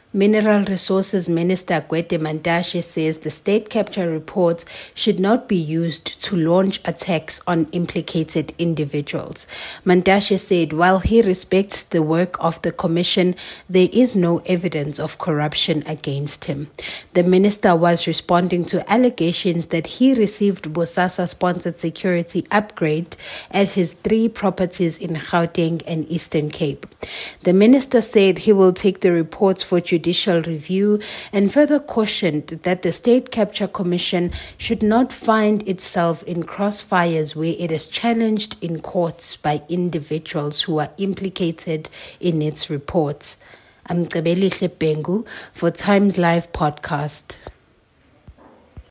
Mineral Resources Minister Gwede Mantashe says the state capture reports should not be used to launch attacks on implicated individuals. Mantashe said while he respects the work of the commission, there is no evidence of corruption against him. The minister was responding to allegations that he received Bosasa-sponsored security upgrade at his 3 properties in Gauteng and Eastern Cape. The minister said he will take the reports for judicial review and further cautioned that the State Capture Commission should not find itself in crossfires where it is challenged in courts by individuals who are implicated in its reports. I'm Mcebeli Hlepengu for Times Live Podcast.